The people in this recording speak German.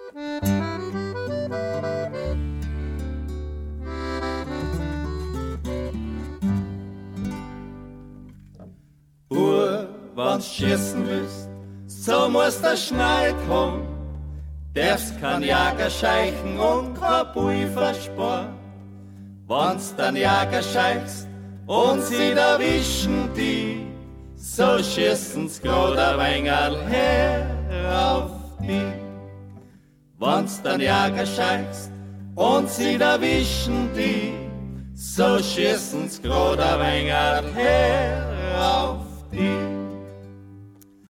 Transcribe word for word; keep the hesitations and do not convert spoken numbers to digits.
Uhr, wenn's schießen willst, so muss der Schneid haben. Darfst kein Jäger scheichen und kein Bui versparen. Wenn's den Jäger scheichst und sie erwischen die, so schießen's grad ein Wengerl her auf die. Wenn's den Jäger scheichst und sie erwischen die, so schießen's grad ein Wengerl her auf die.